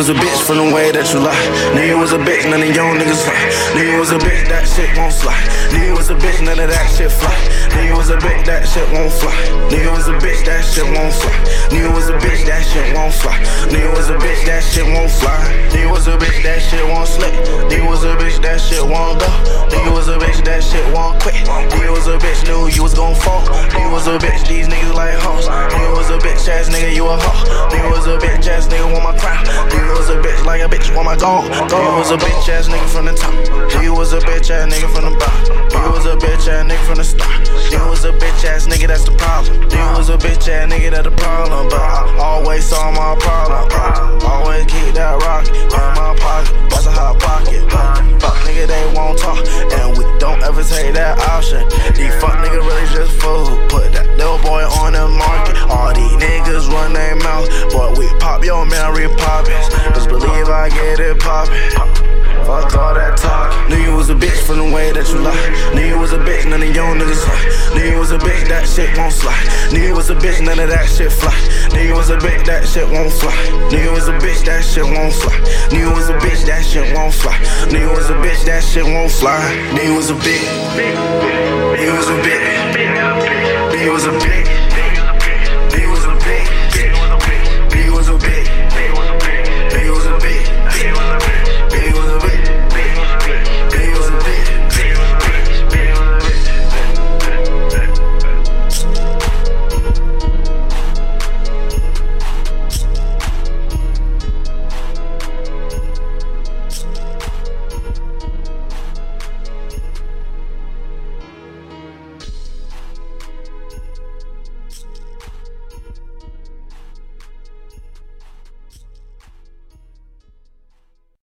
was a bitch from the way that you lie. Knew you was a bitch, none of your niggas lie. Knew you was a bitch, that shit won't slide. Knew you was a bitch, none of that shit fly. Knew you was a bitch, that shit won't fly. Knew you was a bitch, that shit won't fly. Knew you was a bitch, that shit won't fly. Knew you was a bitch, that shit won't fly. Knew you was a bitch, that shit won't slip. Knew you was a bitch, that shit won't go. Knew you was a bitch, that shit won't quit. Knew you was a bitch, knew you was gon' fall. Knew you was a bitch, these niggas like hoes. Knew you was a bitch ass nigga, you a hoe. Knew you was a bitch ass nigga, want my crown. Knew you was a bitch like a bitch, want my gold. Knew you was a bitch ass nigga from the top. Knew you was a bitch ass nigga from the bottom. Knew you was a bitch ass nigga from the start. Knew you was a bitch ass nigga, that's the problem. Knew you was a bitch ass nigga, that's the problem. But I always saw my problem. Always keep that rock in my pocket. That's a hot pocket. Fuck nigga, they won't talk, and we don't ever take that option. These fuck niggas really just fool. Put that little boy on the market. All these niggas run their mouth. Boy, we pop your Mary Poppins. Just believe I get it poppin'. Fuck all that talk. Knew you was a bitch from the way that you lie. Knew you was a bitch, none of your niggas lie. Knew you was a bitch, that shit won't slide. Knew you was a bitch, none of that shit fly. Knew you was a bitch, that shit won't fly. Knew you was a bitch, that shit won't fly. Knew you was a bitch, that shit won't fly. Knew you was a bitch, that shit won't fly. Knew you was a bitch. Knew you was a bitch. Knew you was a bitch.